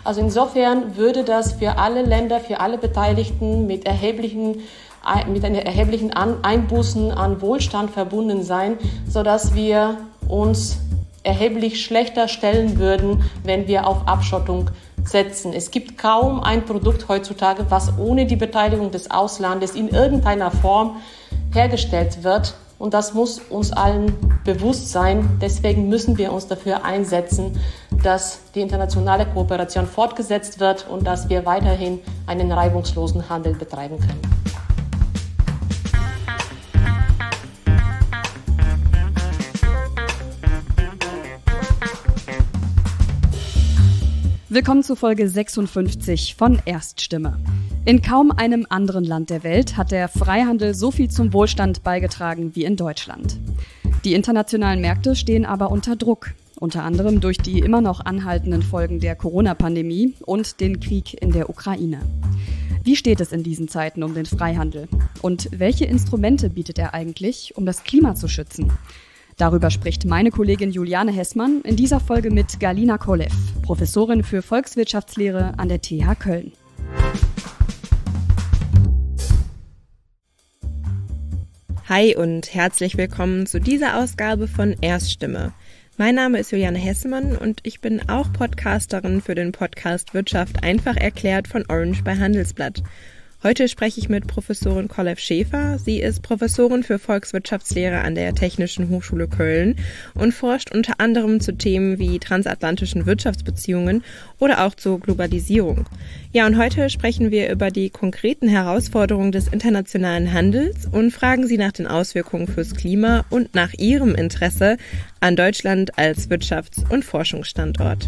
Also insofern würde das für alle Länder, für alle Beteiligten mit erheblichen Einbußen an Wohlstand verbunden sein, sodass wir uns erheblich schlechter stellen würden, wenn wir auf Abschottung setzen. Es gibt kaum ein Produkt heutzutage, was ohne die Beteiligung des Auslandes in irgendeiner Form hergestellt wird. Und das muss uns allen bewusst sein. Deswegen müssen wir uns dafür einsetzen, dass die internationale Kooperation fortgesetzt wird und dass wir weiterhin einen reibungslosen Handel betreiben können. Willkommen zu Folge 56 von Erststimme. In kaum einem anderen Land der Welt hat der Freihandel so viel zum Wohlstand beigetragen wie in Deutschland. Die internationalen Märkte stehen aber unter Druck, unter anderem durch die immer noch anhaltenden Folgen der Corona-Pandemie und den Krieg in der Ukraine. Wie steht es in diesen Zeiten um den Freihandel? Und welche Instrumente bietet er eigentlich, um das Klima zu schützen? Darüber spricht meine Kollegin Juliane Hessmann in dieser Folge mit Galina Kolev, Professorin für Volkswirtschaftslehre an der TH Köln. Hi und herzlich willkommen zu dieser Ausgabe von Erststimme. Mein Name ist Juliane Hessmann und ich bin auch Podcasterin für den Podcast Wirtschaft einfach erklärt von Orange bei Handelsblatt. Heute spreche ich mit Professorin Kolev Schäfer. Sie ist Professorin für Volkswirtschaftslehre an der Technischen Hochschule Köln und forscht unter anderem zu Themen wie transatlantischen Wirtschaftsbeziehungen oder auch zur Globalisierung. Ja, und heute sprechen wir über die konkreten Herausforderungen des internationalen Handels und fragen Sie nach den Auswirkungen fürs Klima und nach Ihrem Interesse an Deutschland als Wirtschafts- und Forschungsstandort.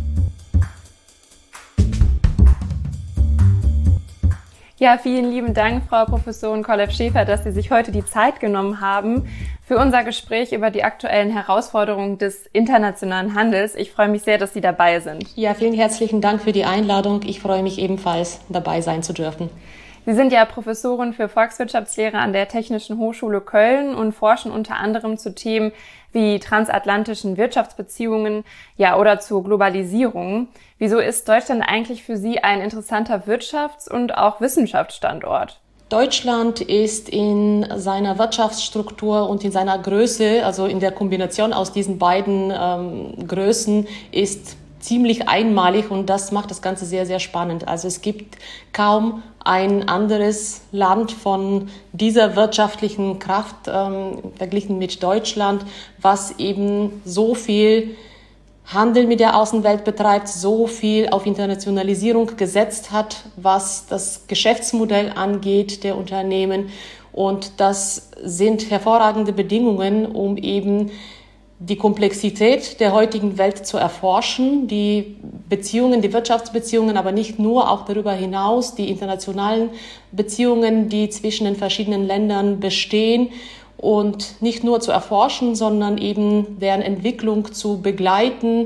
Ja, vielen lieben Dank, Frau Professorin Kolev Schäfer, dass Sie sich heute die Zeit genommen haben für unser Gespräch über die aktuellen Herausforderungen des internationalen Handels. Ich freue mich sehr, dass Sie dabei sind. Ja, vielen herzlichen Dank für die Einladung. Ich freue mich ebenfalls, dabei sein zu dürfen. Sie sind ja Professorin für Volkswirtschaftslehre an der Technischen Hochschule Köln und forschen unter anderem zu Themen wie transatlantischen Wirtschaftsbeziehungen, ja, oder zur Globalisierung. Wieso ist Deutschland eigentlich für Sie ein interessanter Wirtschafts- und auch Wissenschaftsstandort? Deutschland ist in seiner Wirtschaftsstruktur und in seiner Größe, also in der Kombination aus diesen beiden Größen, ist ziemlich einmalig und das macht das Ganze sehr, sehr spannend. Also es gibt kaum ein anderes Land von dieser wirtschaftlichen Kraft verglichen mit Deutschland, was eben so viel Handel mit der Außenwelt betreibt, so viel auf Internationalisierung gesetzt hat, was das Geschäftsmodell angeht der Unternehmen. Und das sind hervorragende Bedingungen, um eben die Komplexität der heutigen Welt zu erforschen, die Beziehungen, die Wirtschaftsbeziehungen, aber nicht nur, auch darüber hinaus die internationalen Beziehungen, die zwischen den verschiedenen Ländern bestehen und nicht nur zu erforschen, sondern eben deren Entwicklung zu begleiten,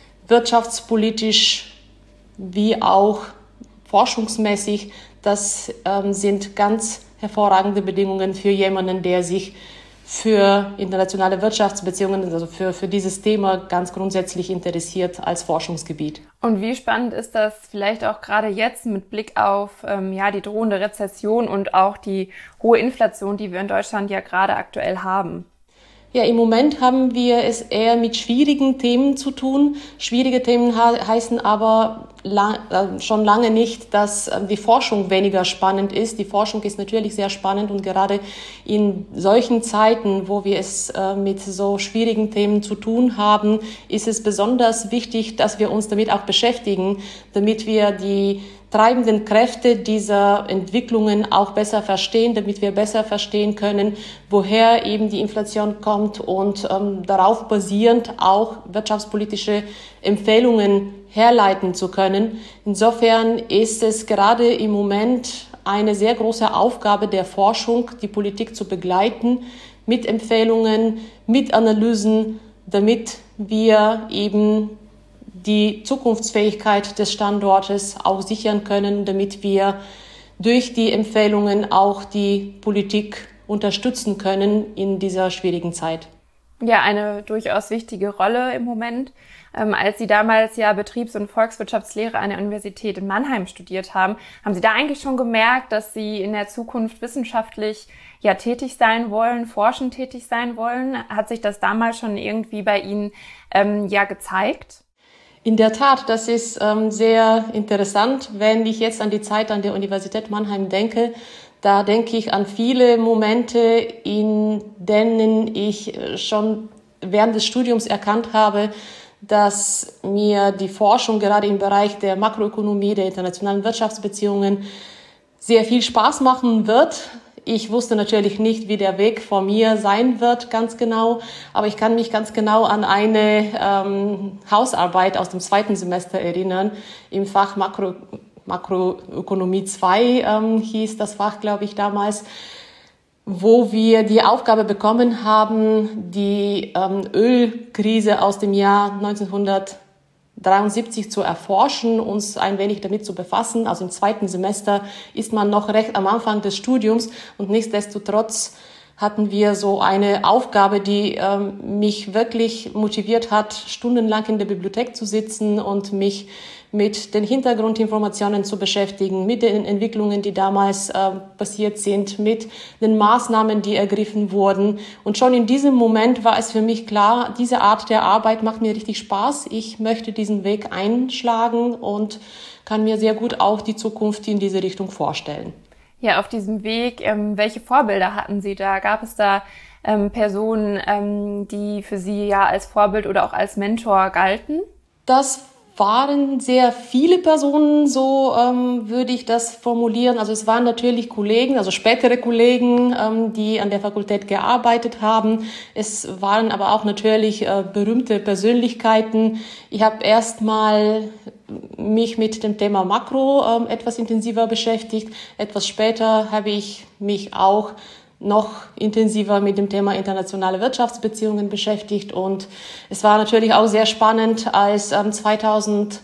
wirtschaftspolitisch wie auch forschungsmäßig. Das sind ganz hervorragende Bedingungen für jemanden, der sich für internationale Wirtschaftsbeziehungen, also für dieses Thema ganz grundsätzlich interessiert als Forschungsgebiet. Und wie spannend ist das vielleicht auch gerade jetzt mit Blick auf die drohende Rezession und auch die hohe Inflation, die wir in Deutschland ja gerade aktuell haben? Ja, im Moment haben wir es eher mit schwierigen Themen zu tun. Schwierige Themen heißen aber schon lange nicht, dass die Forschung weniger spannend ist. Die Forschung ist natürlich sehr spannend und gerade in solchen Zeiten, wo wir es mit so schwierigen Themen zu tun haben, ist es besonders wichtig, dass wir uns damit auch beschäftigen, damit wir die treibenden Kräfte dieser Entwicklungen auch besser verstehen, damit wir besser verstehen können, woher eben die Inflation kommt und darauf basierend auch wirtschaftspolitische Empfehlungen herleiten zu können. Insofern ist es gerade im Moment eine sehr große Aufgabe der Forschung, die Politik zu begleiten mit Empfehlungen, mit Analysen, damit wir eben die Zukunftsfähigkeit des Standortes auch sichern können, damit wir durch die Empfehlungen auch die Politik unterstützen können in dieser schwierigen Zeit. Ja, eine durchaus wichtige Rolle im Moment. Als Sie damals ja Betriebs- und Volkswirtschaftslehre an der Universität in Mannheim studiert haben, haben Sie da eigentlich schon gemerkt, dass Sie in der Zukunft wissenschaftlich ja tätig sein wollen, forschend tätig sein wollen? Hat sich das damals schon irgendwie bei Ihnen ja gezeigt? In der Tat, das ist sehr interessant, wenn ich jetzt an die Zeit an der Universität Mannheim denke. Da denke ich an viele Momente, in denen ich schon während des Studiums erkannt habe, dass mir die Forschung gerade im Bereich der Makroökonomie, der internationalen Wirtschaftsbeziehungen sehr viel Spaß machen wird. Ich wusste natürlich nicht, wie der Weg vor mir sein wird, ganz genau. Aber ich kann mich ganz genau an eine Hausarbeit aus dem 2. Semester erinnern, im Fach Makroökonomie 2 hieß das Fach, glaube ich, damals, wo wir die Aufgabe bekommen haben, die Ölkrise aus dem Jahr 1973 zu erforschen, uns ein wenig damit zu befassen. Also im 2. Semester ist man noch recht am Anfang des Studiums und nichtsdestotrotz hatten wir so eine Aufgabe, die mich wirklich motiviert hat, stundenlang in der Bibliothek zu sitzen und mich mit den Hintergrundinformationen zu beschäftigen, mit den Entwicklungen, die damals passiert sind, mit den Maßnahmen, die ergriffen wurden. Und schon in diesem Moment war es für mich klar, diese Art der Arbeit macht mir richtig Spaß. Ich möchte diesen Weg einschlagen und kann mir sehr gut auch die Zukunft in diese Richtung vorstellen. Ja, auf diesem Weg, welche Vorbilder hatten Sie da? Gab es da Personen, die für Sie ja als Vorbild oder auch als Mentor galten? Das waren sehr viele Personen, so würde ich das formulieren. Also es waren natürlich Kollegen, also spätere Kollegen, die an der Fakultät gearbeitet haben. Es waren aber auch natürlich berühmte Persönlichkeiten. Ich habe erstmal mich mit dem Thema Makro etwas intensiver beschäftigt. Etwas später habe ich mich auch noch intensiver mit dem Thema internationale Wirtschaftsbeziehungen beschäftigt. Und es war natürlich auch sehr spannend, als 2008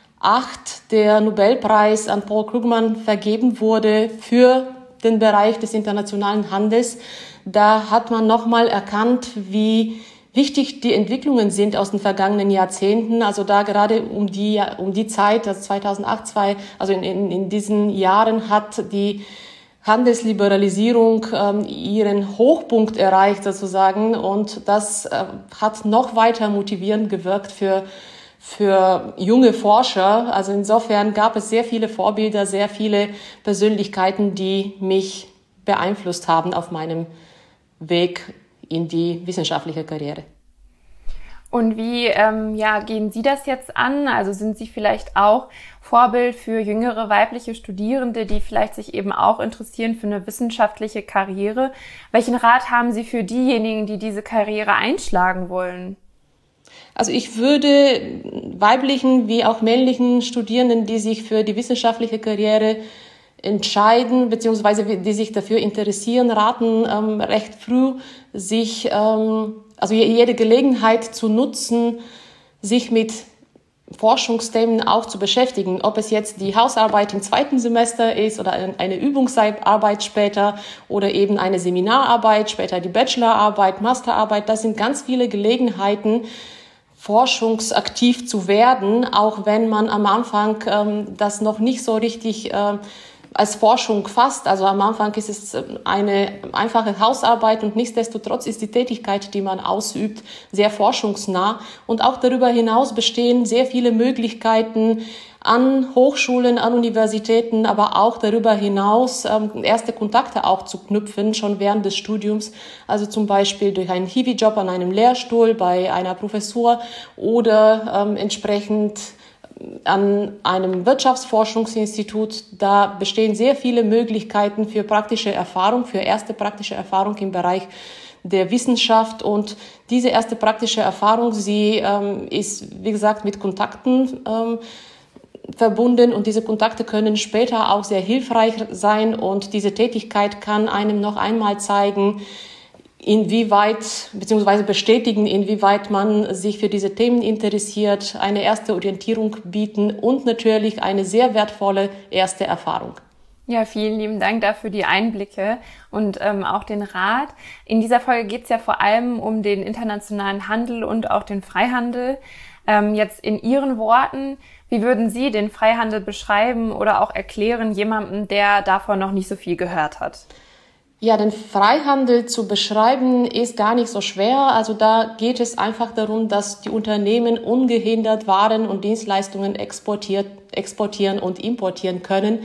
der Nobelpreis an Paul Krugman vergeben wurde für den Bereich des internationalen Handels. Da hat man nochmal erkannt, wie wichtig die Entwicklungen sind aus den vergangenen Jahrzehnten. Also da gerade um die Zeit, also 2008, also in diesen Jahren hat die Handelsliberalisierung ihren Hochpunkt erreicht sozusagen und das hat noch weiter motivierend gewirkt für junge Forscher. Also insofern gab es sehr viele Vorbilder, sehr viele Persönlichkeiten, die mich beeinflusst haben auf meinem Weg in die wissenschaftliche Karriere. Und wie gehen Sie das jetzt an? Also sind Sie vielleicht auch Vorbild für jüngere weibliche Studierende, die vielleicht sich eben auch interessieren für eine wissenschaftliche Karriere? Welchen Rat haben Sie für diejenigen, die diese Karriere einschlagen wollen? Also ich würde weiblichen wie auch männlichen Studierenden, die sich für die wissenschaftliche Karriere entscheiden, beziehungsweise die sich dafür interessieren, raten, recht früh sich also jede Gelegenheit zu nutzen, sich mit Forschungsthemen auch zu beschäftigen. Ob es jetzt die Hausarbeit im 2. Semester ist oder eine Übungsarbeit später oder eben eine Seminararbeit, später die Bachelorarbeit, Masterarbeit. Das sind ganz viele Gelegenheiten, forschungsaktiv zu werden, auch wenn man am Anfang das noch nicht so richtig als Forschung fasst. Also am Anfang ist es eine einfache Hausarbeit und nichtsdestotrotz ist die Tätigkeit, die man ausübt, sehr forschungsnah. Und auch darüber hinaus bestehen sehr viele Möglichkeiten an Hochschulen, an Universitäten, aber auch darüber hinaus erste Kontakte auch zu knüpfen, schon während des Studiums. Also zum Beispiel durch einen Hiwi-Job an einem Lehrstuhl bei einer Professur oder entsprechend an einem Wirtschaftsforschungsinstitut. Da bestehen sehr viele Möglichkeiten für praktische Erfahrung, für erste praktische Erfahrung im Bereich der Wissenschaft. Und diese erste praktische Erfahrung, sie ist, wie gesagt, mit Kontakten verbunden und diese Kontakte können später auch sehr hilfreich sein und diese Tätigkeit kann einem noch einmal zeigen, inwieweit, beziehungsweise bestätigen, inwieweit man sich für diese Themen interessiert, eine erste Orientierung bieten und natürlich eine sehr wertvolle erste Erfahrung. Ja, vielen lieben Dank dafür die Einblicke und auch den Rat. In dieser Folge geht es ja vor allem um den internationalen Handel und auch den Freihandel. Jetzt in Ihren Worten, wie würden Sie den Freihandel beschreiben oder auch erklären jemandem, der davon noch nicht so viel gehört hat? Ja, den Freihandel zu beschreiben ist gar nicht so schwer. Also da geht es einfach darum, dass die Unternehmen ungehindert Waren und Dienstleistungen exportieren und importieren können.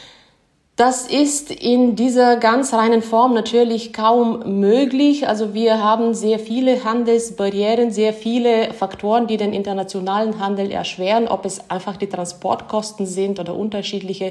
Das ist in dieser ganz reinen Form natürlich kaum möglich. Also wir haben sehr viele Handelsbarrieren, sehr viele Faktoren, die den internationalen Handel erschweren, ob es einfach die Transportkosten sind oder unterschiedliche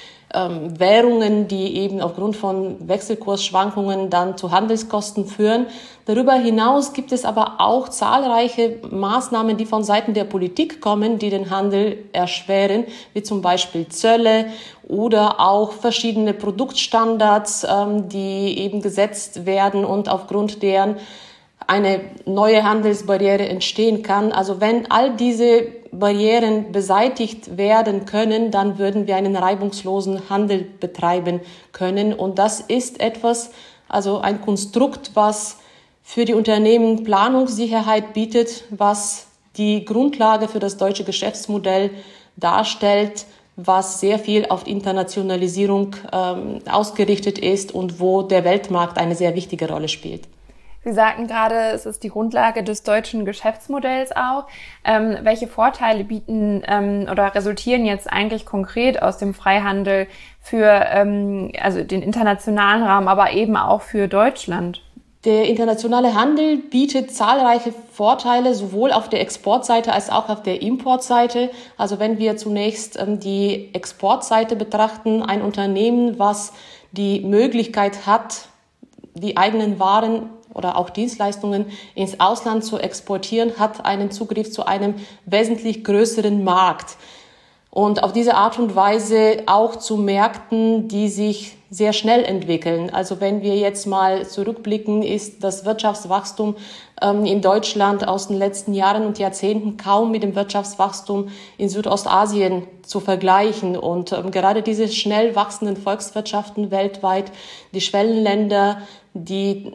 Währungen, die eben aufgrund von Wechselkursschwankungen dann zu Handelskosten führen. Darüber hinaus gibt es aber auch zahlreiche Maßnahmen, die von Seiten der Politik kommen, die den Handel erschweren, wie zum Beispiel Zölle oder auch verschiedene Produktstandards, die eben gesetzt werden und aufgrund deren eine neue Handelsbarriere entstehen kann. Also wenn all diese Barrieren beseitigt werden können, dann würden wir einen reibungslosen Handel betreiben können. Und das ist etwas, also ein Konstrukt, was für die Unternehmen Planungssicherheit bietet, was die Grundlage für das deutsche Geschäftsmodell darstellt, was sehr viel auf Internationalisierung ausgerichtet ist und wo der Weltmarkt eine sehr wichtige Rolle spielt. Sie sagten gerade, es ist die Grundlage des deutschen Geschäftsmodells auch. Welche Vorteile bieten oder resultieren jetzt eigentlich konkret aus dem Freihandel für also den internationalen Raum, aber eben auch für Deutschland? Der internationale Handel bietet zahlreiche Vorteile, sowohl auf der Exportseite als auch auf der Importseite. Also wenn wir zunächst die Exportseite betrachten, ein Unternehmen, was die Möglichkeit hat, die eigenen Waren oder auch Dienstleistungen ins Ausland zu exportieren, hat einen Zugriff zu einem wesentlich größeren Markt. Und auf diese Art und Weise auch zu Märkten, die sich sehr schnell entwickeln. Also wenn wir jetzt mal zurückblicken, ist das Wirtschaftswachstum in Deutschland aus den letzten Jahren und Jahrzehnten kaum mit dem Wirtschaftswachstum in Südostasien zu vergleichen. Und gerade diese schnell wachsenden Volkswirtschaften weltweit, die Schwellenländer, die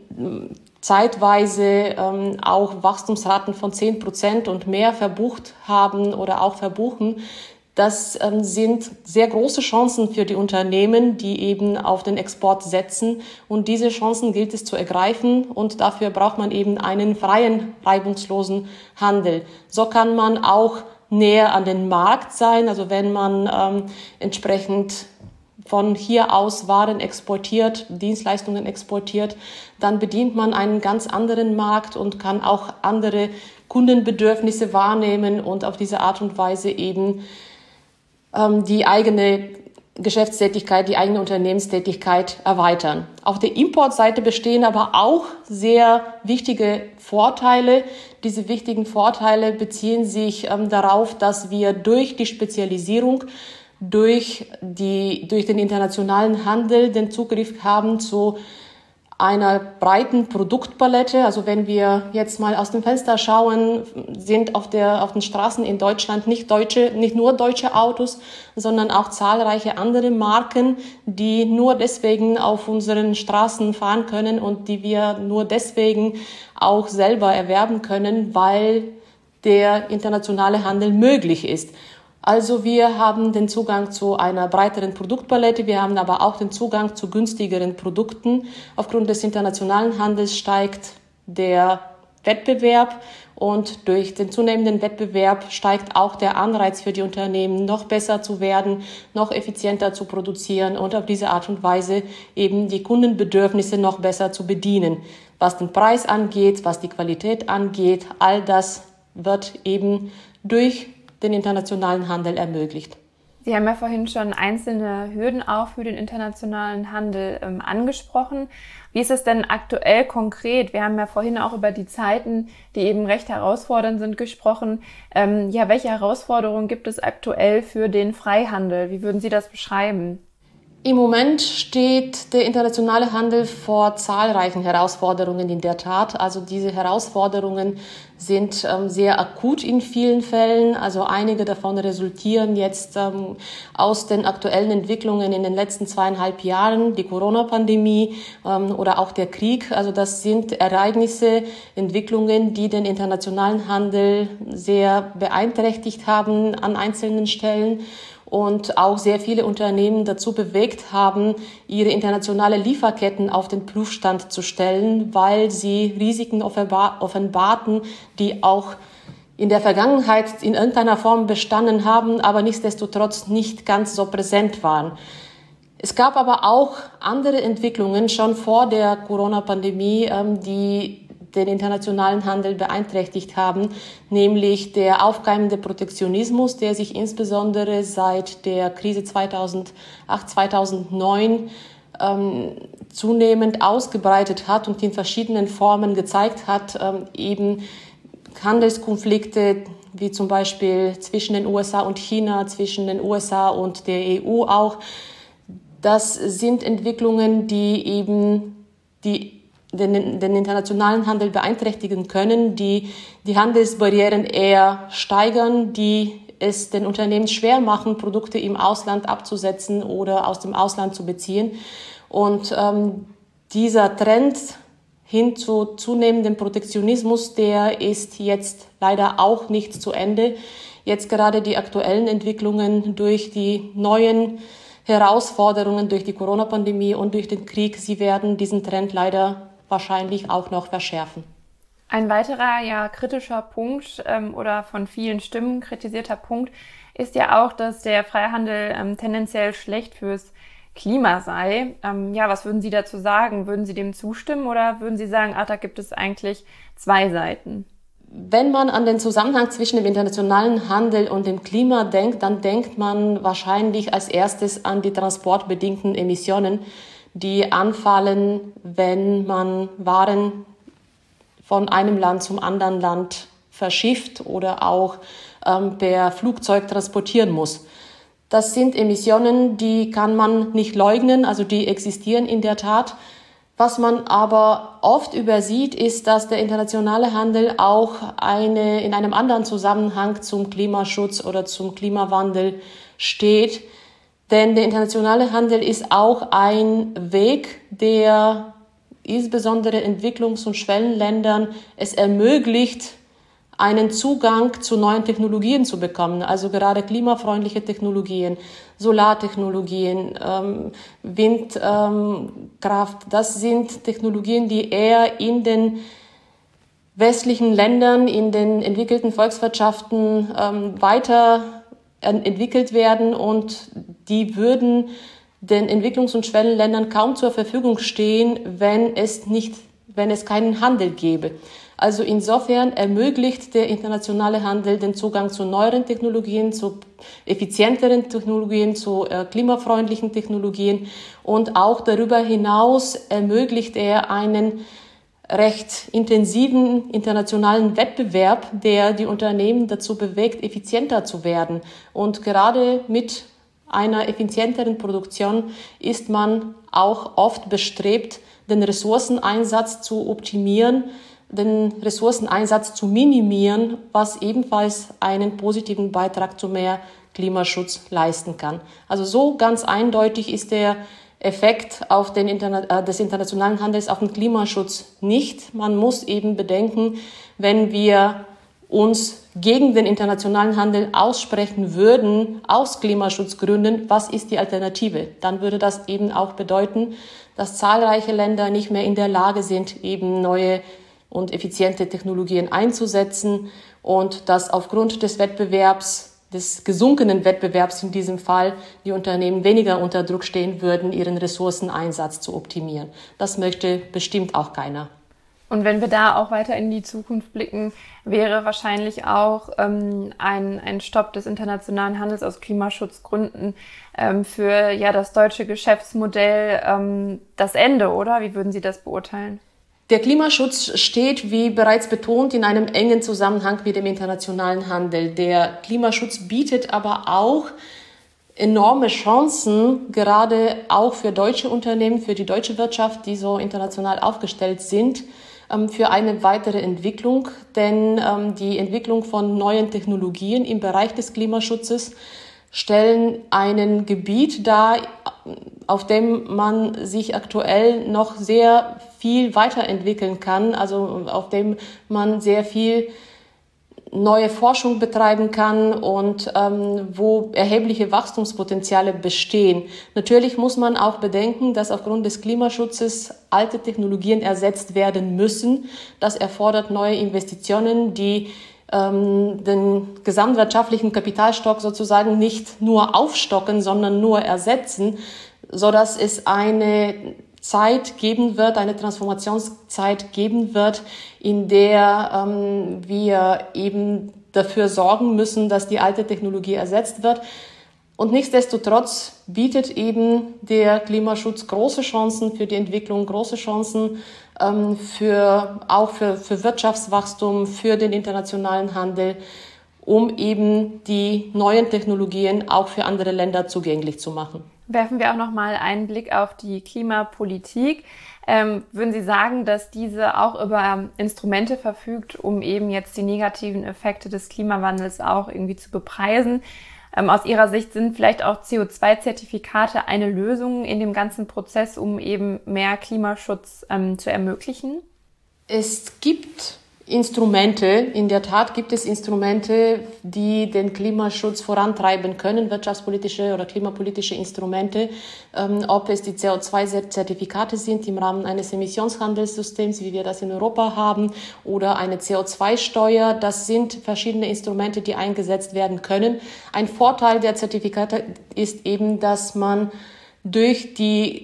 zeitweise auch Wachstumsraten von 10% und mehr verbucht haben oder auch verbuchen, das sind sehr große Chancen für die Unternehmen, die eben auf den Export setzen. Und diese Chancen gilt es zu ergreifen. Und dafür braucht man eben einen freien, reibungslosen Handel. So kann man auch näher an den Markt sein. Also wenn man entsprechend von hier aus Waren exportiert, Dienstleistungen exportiert, dann bedient man einen ganz anderen Markt und kann auch andere Kundenbedürfnisse wahrnehmen und auf diese Art und Weise eben die eigene Geschäftstätigkeit, die eigene Unternehmenstätigkeit erweitern. Auf der Importseite bestehen aber auch sehr wichtige Vorteile. Diese wichtigen Vorteile beziehen sich darauf, dass wir durch die Spezialisierung, durch den internationalen Handel den Zugriff haben zu einer breiten Produktpalette. Also wenn wir jetzt mal aus dem Fenster schauen, sind auf den Straßen in Deutschland nicht nur deutsche Autos, sondern auch zahlreiche andere Marken, die nur deswegen auf unseren Straßen fahren können und die wir nur deswegen auch selber erwerben können, weil der internationale Handel möglich ist. Also wir haben den Zugang zu einer breiteren Produktpalette, wir haben aber auch den Zugang zu günstigeren Produkten. Aufgrund des internationalen Handels steigt der Wettbewerb und durch den zunehmenden Wettbewerb steigt auch der Anreiz für die Unternehmen, noch besser zu werden, noch effizienter zu produzieren und auf diese Art und Weise eben die Kundenbedürfnisse noch besser zu bedienen. Was den Preis angeht, was die Qualität angeht, all das wird eben durch den internationalen Handel ermöglicht. Sie haben ja vorhin schon einzelne Hürden auch für den internationalen Handel angesprochen. Wie ist es denn aktuell konkret? Wir haben ja vorhin auch über die Zeiten, die eben recht herausfordernd sind, gesprochen. Welche Herausforderungen gibt es aktuell für den Freihandel? Wie würden Sie das beschreiben? Im Moment steht der internationale Handel vor zahlreichen Herausforderungen in der Tat. Also diese Herausforderungen sind sehr akut in vielen Fällen. Also einige davon resultieren jetzt aus den aktuellen Entwicklungen in den letzten 2,5 Jahren, die Corona-Pandemie oder auch der Krieg. Also das sind Ereignisse, Entwicklungen, die den internationalen Handel sehr beeinträchtigt haben an einzelnen Stellen und auch sehr viele Unternehmen dazu bewegt haben, ihre internationale Lieferketten auf den Prüfstand zu stellen, weil sie Risiken offenbarten, die auch in der Vergangenheit in irgendeiner Form bestanden haben, aber nichtsdestotrotz nicht ganz so präsent waren. Es gab aber auch andere Entwicklungen schon vor der Corona-Pandemie, die den internationalen Handel beeinträchtigt haben, nämlich der aufkeimende Protektionismus, der sich insbesondere seit der Krise 2008, 2009 zunehmend ausgebreitet hat und in verschiedenen Formen gezeigt hat, eben Handelskonflikte wie zum Beispiel zwischen den USA und China, zwischen den USA und der EU auch. Das sind Entwicklungen, die eben den internationalen Handel beeinträchtigen können, die Handelsbarrieren eher steigern, die es den Unternehmen schwer machen, Produkte im Ausland abzusetzen oder aus dem Ausland zu beziehen. Und dieser Trend hin zu zunehmendem Protektionismus, der ist jetzt leider auch nicht zu Ende. Jetzt gerade die aktuellen Entwicklungen durch die neuen Herausforderungen, durch die Corona-Pandemie und durch den Krieg, sie werden diesen Trend leider wahrscheinlich auch noch verschärfen. Ein weiterer kritischer Punkt oder von vielen Stimmen kritisierter Punkt ist ja auch, dass der Freihandel tendenziell schlecht fürs Klima sei. Was würden Sie dazu sagen? Würden Sie dem zustimmen oder würden Sie sagen, da gibt es eigentlich zwei Seiten? Wenn man an den Zusammenhang zwischen dem internationalen Handel und dem Klima denkt, dann denkt man wahrscheinlich als erstes an die transportbedingten Emissionen, die anfallen, wenn man Waren von einem Land zum anderen Land verschifft oder auch per Flugzeug transportieren muss. Das sind Emissionen, die kann man nicht leugnen, also die existieren in der Tat. Was man aber oft übersieht, ist, dass der internationale Handel auch in einem anderen Zusammenhang zum Klimaschutz oder zum Klimawandel steht. Denn der internationale Handel ist auch ein Weg, der insbesondere Entwicklungs- und Schwellenländern es ermöglicht, einen Zugang zu neuen Technologien zu bekommen. Also gerade klimafreundliche Technologien, Solartechnologien, Windkraft. Das sind Technologien, die eher in den westlichen Ländern, in den entwickelten Volkswirtschaften weiter entwickelt werden und die würden den Entwicklungs- und Schwellenländern kaum zur Verfügung stehen, wenn es keinen Handel gäbe. Also insofern ermöglicht der internationale Handel den Zugang zu neueren Technologien, zu effizienteren Technologien, zu klimafreundlichen Technologien und auch darüber hinaus ermöglicht er einen recht intensiven internationalen Wettbewerb, der die Unternehmen dazu bewegt, effizienter zu werden. Und gerade mit einer effizienteren Produktion ist man auch oft bestrebt, den Ressourceneinsatz zu optimieren, den Ressourceneinsatz zu minimieren, was ebenfalls einen positiven Beitrag zu mehr Klimaschutz leisten kann. Also so ganz eindeutig ist der Effekt des internationalen Handels auf den Klimaschutz nicht. Man muss eben bedenken, wenn wir uns gegen den internationalen Handel aussprechen würden, aus Klimaschutzgründen, was ist die Alternative? Dann würde das eben auch bedeuten, dass zahlreiche Länder nicht mehr in der Lage sind, eben neue und effiziente Technologien einzusetzen und dass aufgrund des Wettbewerbs, des gesunkenen Wettbewerbs in diesem Fall, die Unternehmen weniger unter Druck stehen würden, ihren Ressourceneinsatz zu optimieren. Das möchte bestimmt auch keiner. Und wenn wir da auch weiter in die Zukunft blicken, wäre wahrscheinlich auch ein Stopp des internationalen Handels aus Klimaschutzgründen für das deutsche Geschäftsmodell das Ende, oder? Wie würden Sie das beurteilen? Der Klimaschutz steht, wie bereits betont, in einem engen Zusammenhang mit dem internationalen Handel. Der Klimaschutz bietet aber auch enorme Chancen, gerade auch für deutsche Unternehmen, für die deutsche Wirtschaft, die so international aufgestellt sind, für eine weitere Entwicklung, denn die Entwicklung von neuen Technologien im Bereich des Klimaschutzes stellen ein Gebiet dar, auf dem man sich aktuell noch sehr viel weiterentwickeln kann, also auf dem man sehr viel neue Forschung betreiben kann und wo erhebliche Wachstumspotenziale bestehen. Natürlich muss man auch bedenken, dass aufgrund des Klimaschutzes alte Technologien ersetzt werden müssen. Das erfordert neue Investitionen, die den gesamtwirtschaftlichen Kapitalstock sozusagen nicht nur aufstocken, sondern nur ersetzen, sodass es eine Zeit geben wird, eine Transformationszeit geben wird, in der wir eben dafür sorgen müssen, dass die alte Technologie ersetzt wird. Und nichtsdestotrotz bietet eben der Klimaschutz große Chancen für die Entwicklung, große Chancen für Wirtschaftswachstum, für den internationalen Handel, um eben die neuen Technologien auch für andere Länder zugänglich zu machen. Werfen wir auch noch mal einen Blick auf die Klimapolitik. Würden Sie sagen, dass diese auch über Instrumente verfügt, um eben jetzt die negativen Effekte des Klimawandels auch irgendwie zu bepreisen? Aus Ihrer Sicht sind vielleicht auch CO2-Zertifikate eine Lösung in dem ganzen Prozess, um eben mehr Klimaschutz zu ermöglichen? Es gibt Instrumente, in der Tat gibt es Instrumente, die den Klimaschutz vorantreiben können, wirtschaftspolitische oder klimapolitische Instrumente, ob es die CO2-Zertifikate sind im Rahmen eines Emissionshandelssystems, wie wir das in Europa haben, oder eine CO2-Steuer. Das sind verschiedene Instrumente, die eingesetzt werden können. Ein Vorteil der Zertifikate ist eben, dass man durch die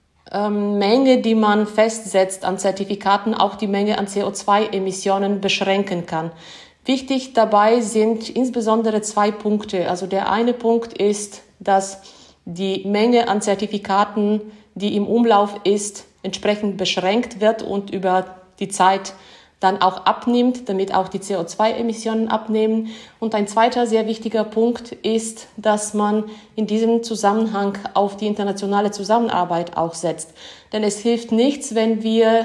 Menge, die man festsetzt an Zertifikaten, auch die Menge an CO2-Emissionen beschränken kann. Wichtig dabei sind insbesondere 2 Punkte. Also der eine Punkt ist, dass die Menge an Zertifikaten, die im Umlauf ist, entsprechend beschränkt wird und über die Zeit dann auch abnimmt, damit auch die CO2-Emissionen abnehmen. Und ein zweiter sehr wichtiger Punkt ist, dass man in diesem Zusammenhang auf die internationale Zusammenarbeit auch setzt. Denn es hilft nichts, wenn wir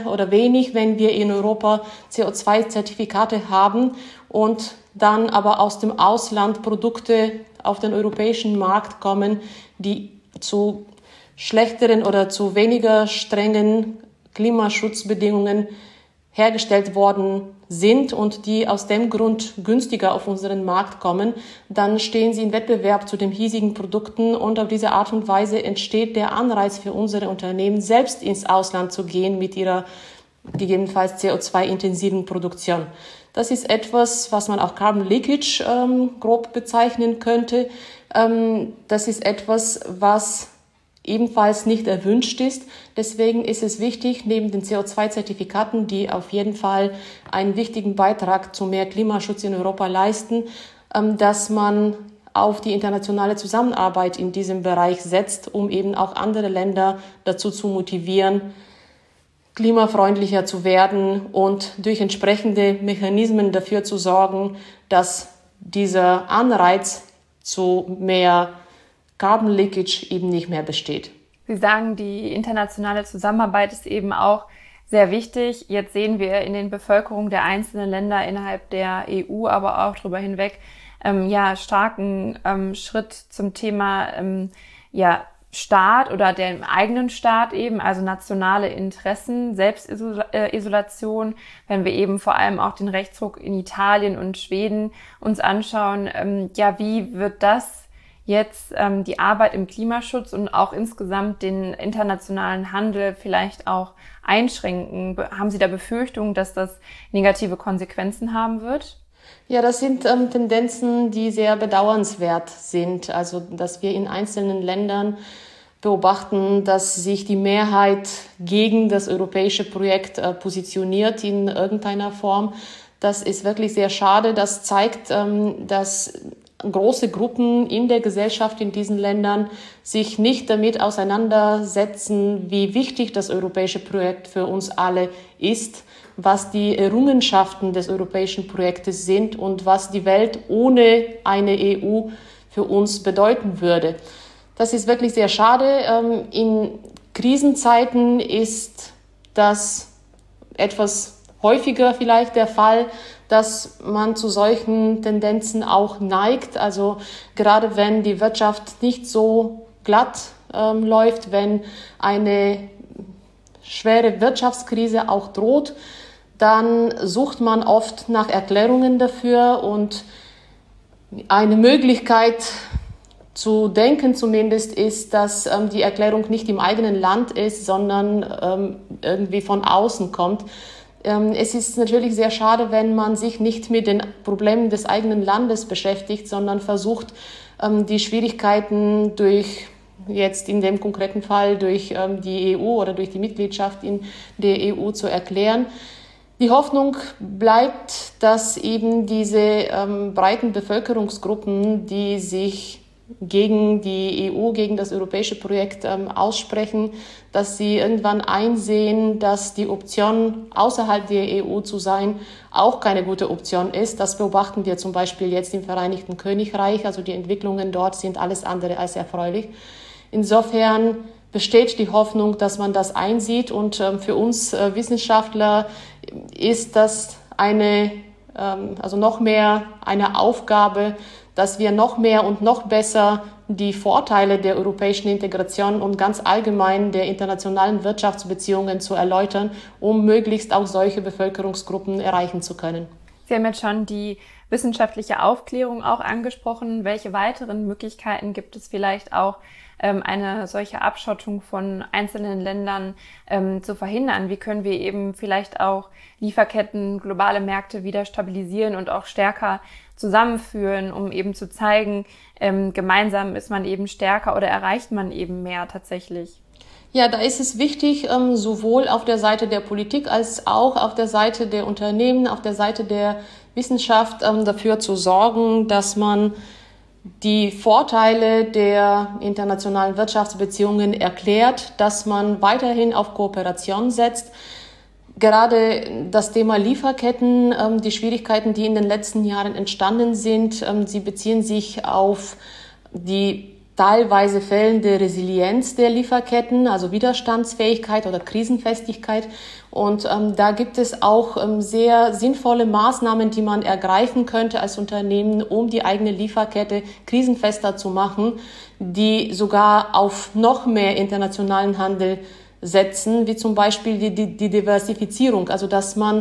in Europa CO2-Zertifikate haben und dann aber aus dem Ausland Produkte auf den europäischen Markt kommen, die zu schlechteren oder zu weniger strengen Klimaschutzbedingungen hergestellt worden sind und die aus dem Grund günstiger auf unseren Markt kommen, dann stehen sie im Wettbewerb zu den hiesigen Produkten und auf diese Art und Weise entsteht der Anreiz für unsere Unternehmen, selbst ins Ausland zu gehen mit ihrer gegebenenfalls CO2-intensiven Produktion. Das ist etwas, was man auch Carbon Leakage grob bezeichnen könnte. Das ist etwas, was ebenfalls nicht erwünscht ist. Deswegen ist es wichtig, neben den CO2-Zertifikaten, die auf jeden Fall einen wichtigen Beitrag zu mehr Klimaschutz in Europa leisten, dass man auf die internationale Zusammenarbeit in diesem Bereich setzt, um eben auch andere Länder dazu zu motivieren, klimafreundlicher zu werden und durch entsprechende Mechanismen dafür zu sorgen, dass dieser Anreiz zu mehr Carbon Leakage eben nicht mehr besteht. Sie sagen, die internationale Zusammenarbeit ist eben auch sehr wichtig. Jetzt sehen wir in den Bevölkerungen der einzelnen Länder innerhalb der EU, aber auch darüber hinweg, starken Schritt zum Thema Staat oder dem eigenen Staat eben, also nationale Interessen, Selbstisolation. Wenn wir eben vor allem auch den Rechtsruck in Italien und Schweden uns anschauen, wie wird das jetzt die Arbeit im Klimaschutz und auch insgesamt den internationalen Handel vielleicht auch einschränken? Haben Sie da Befürchtungen, dass das negative Konsequenzen haben wird? Ja, das sind Tendenzen, die sehr bedauernswert sind. Also, dass wir in einzelnen Ländern beobachten, dass sich die Mehrheit gegen das europäische Projekt positioniert in irgendeiner Form. Das ist wirklich sehr schade. Das zeigt, dass große Gruppen in der Gesellschaft in diesen Ländern sich nicht damit auseinandersetzen, wie wichtig das europäische Projekt für uns alle ist, was die Errungenschaften des europäischen Projektes sind und was die Welt ohne eine EU für uns bedeuten würde. Das ist wirklich sehr schade. In Krisenzeiten ist das etwas häufiger vielleicht der Fall, dass man zu solchen Tendenzen auch neigt. Also gerade wenn die Wirtschaft nicht so glatt läuft, wenn eine schwere Wirtschaftskrise auch droht, dann sucht man oft nach Erklärungen dafür, und eine Möglichkeit zu denken zumindest ist, dass die Erklärung nicht im eigenen Land ist, sondern irgendwie von außen kommt. Es ist natürlich sehr schade, wenn man sich nicht mit den Problemen des eigenen Landes beschäftigt, sondern versucht, die Schwierigkeiten jetzt in dem konkreten Fall durch die EU oder durch die Mitgliedschaft in der EU zu erklären. Die Hoffnung bleibt, dass eben diese breiten Bevölkerungsgruppen, die sich gegen die EU, gegen das europäische Projekt aussprechen, dass sie irgendwann einsehen, dass die Option, außerhalb der EU zu sein, auch keine gute Option ist. Das beobachten wir zum Beispiel jetzt im Vereinigten Königreich. Also die Entwicklungen dort sind alles andere als erfreulich. Insofern besteht die Hoffnung, dass man das einsieht. Und für uns Wissenschaftler ist das noch mehr eine Aufgabe, dass wir noch mehr und noch besser die Vorteile der europäischen Integration und ganz allgemein der internationalen Wirtschaftsbeziehungen zu erläutern, um möglichst auch solche Bevölkerungsgruppen erreichen zu können. Sie haben jetzt schon die wissenschaftliche Aufklärung auch angesprochen. Welche weiteren Möglichkeiten gibt es vielleicht auch, eine solche Abschottung von einzelnen Ländern zu verhindern? Wie können wir eben vielleicht auch Lieferketten, globale Märkte wieder stabilisieren und auch stärker zusammenführen, um eben zu zeigen, gemeinsam ist man eben stärker oder erreicht man eben mehr tatsächlich? Ja, da ist es wichtig, sowohl auf der Seite der Politik als auch auf der Seite der Unternehmen, auf der Seite der Wissenschaft dafür zu sorgen, dass man die Vorteile der internationalen Wirtschaftsbeziehungen erklärt, dass man weiterhin auf Kooperation setzt. Gerade das Thema Lieferketten, die Schwierigkeiten, die in den letzten Jahren entstanden sind, sie beziehen sich auf die teilweise fehlende Resilienz der Lieferketten, also Widerstandsfähigkeit oder Krisenfestigkeit. Und da gibt es auch sehr sinnvolle Maßnahmen, die man ergreifen könnte als Unternehmen, um die eigene Lieferkette krisenfester zu machen, die sogar auf noch mehr internationalen Handel setzen, wie zum Beispiel die Diversifizierung, also dass man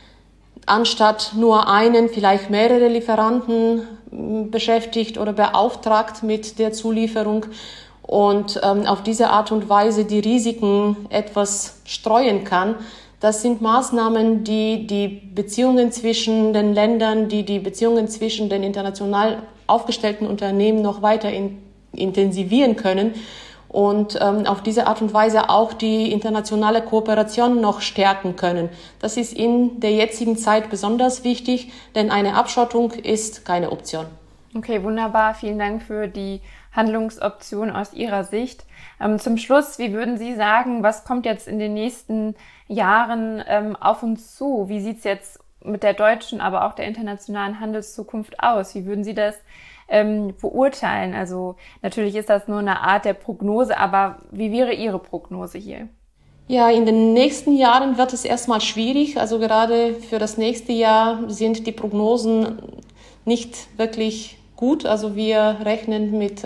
anstatt nur einen, vielleicht mehrere Lieferanten beschäftigt oder beauftragt mit der Zulieferung und auf diese Art und Weise die Risiken etwas streuen kann. Das sind Maßnahmen, die die Beziehungen zwischen den Ländern, die Beziehungen zwischen den international aufgestellten Unternehmen noch weiter intensivieren können und auf diese Art und Weise auch die internationale Kooperation noch stärken können. Das ist in der jetzigen Zeit besonders wichtig, denn eine Abschottung ist keine Option. Okay, wunderbar. Vielen Dank für die Handlungsoption aus Ihrer Sicht. Zum Schluss, wie würden Sie sagen, was kommt jetzt in den nächsten Jahren auf uns zu? Wie sieht es jetzt mit der deutschen, aber auch der internationalen Handelszukunft aus? Wie würden Sie das beurteilen? Also natürlich ist das nur eine Art der Prognose, aber wie wäre Ihre Prognose hier? Ja, in den nächsten Jahren wird es erstmal schwierig. Also gerade für das nächste Jahr sind die Prognosen nicht wirklich gut. Also wir rechnen mit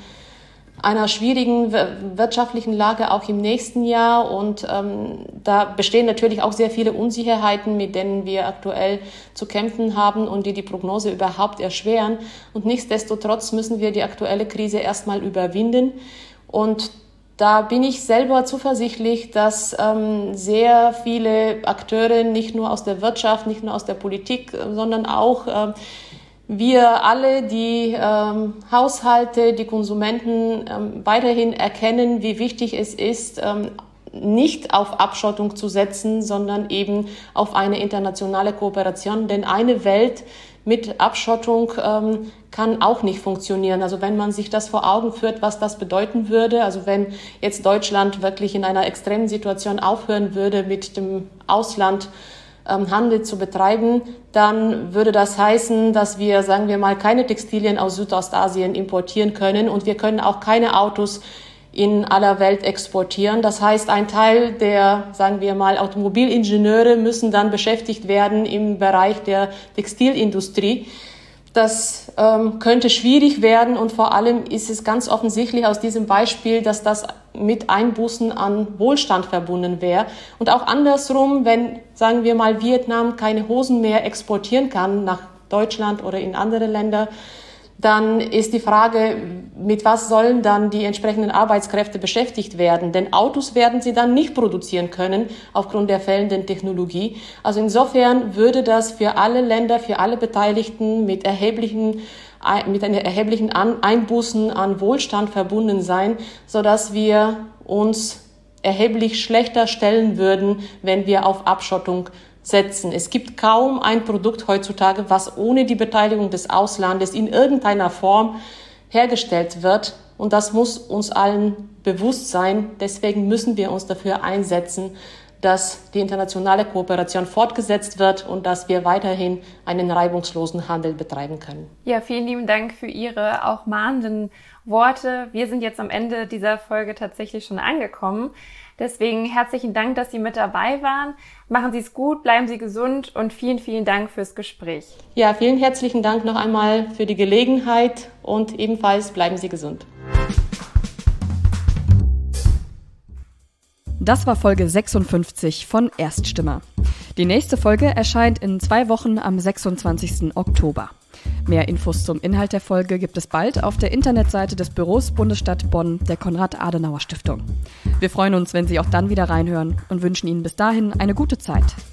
einer schwierigen wirtschaftlichen Lage auch im nächsten Jahr. Und da bestehen natürlich auch sehr viele Unsicherheiten, mit denen wir aktuell zu kämpfen haben und die Prognose überhaupt erschweren. Und nichtsdestotrotz müssen wir die aktuelle Krise erstmal überwinden. Und da bin ich selber zuversichtlich, dass sehr viele Akteure, nicht nur aus der Wirtschaft, nicht nur aus der Politik, sondern auch wir alle, die Haushalte, die Konsumenten weiterhin erkennen, wie wichtig es ist, nicht auf Abschottung zu setzen, sondern eben auf eine internationale Kooperation. Denn eine Welt mit Abschottung kann auch nicht funktionieren. Also wenn man sich das vor Augen führt, was das bedeuten würde, also wenn jetzt Deutschland wirklich in einer extremen Situation aufhören würde, mit dem Ausland Handel zu betreiben, dann würde das heißen, dass wir, sagen wir mal, keine Textilien aus Südostasien importieren können und wir können auch keine Autos in aller Welt exportieren. Das heißt, ein Teil der, sagen wir mal, Automobilingenieure müssen dann beschäftigt werden im Bereich der Textilindustrie. Das könnte schwierig werden und vor allem ist es ganz offensichtlich aus diesem Beispiel, dass das mit Einbußen an Wohlstand verbunden wäre. Und auch andersrum, wenn, sagen wir mal, Vietnam keine Hosen mehr exportieren kann nach Deutschland oder in andere Länder, dann ist die Frage, mit was sollen dann die entsprechenden Arbeitskräfte beschäftigt werden? Denn Autos werden sie dann nicht produzieren können aufgrund der fehlenden Technologie. Also insofern würde das für alle Länder, für alle Beteiligten mit erheblichen Einbußen an Wohlstand verbunden sein, sodass wir uns erheblich schlechter stellen würden, wenn wir auf Abschottung setzen. Es gibt kaum ein Produkt heutzutage, was ohne die Beteiligung des Auslandes in irgendeiner Form hergestellt wird. Und das muss uns allen bewusst sein. Deswegen müssen wir uns dafür einsetzen, dass die internationale Kooperation fortgesetzt wird und dass wir weiterhin einen reibungslosen Handel betreiben können. Ja, vielen lieben Dank für Ihre auch mahnenden Worte. Wir sind jetzt am Ende dieser Folge tatsächlich schon angekommen. Deswegen herzlichen Dank, dass Sie mit dabei waren. Machen Sie es gut, bleiben Sie gesund und vielen, vielen Dank fürs Gespräch. Ja, vielen herzlichen Dank noch einmal für die Gelegenheit und ebenfalls bleiben Sie gesund. Das war Folge 56 von Erststimme. Die nächste Folge erscheint in 2 Wochen am 26. Oktober. Mehr Infos zum Inhalt der Folge gibt es bald auf der Internetseite des Büros Bundesstadt Bonn der Konrad-Adenauer-Stiftung. Wir freuen uns, wenn Sie auch dann wieder reinhören und wünschen Ihnen bis dahin eine gute Zeit.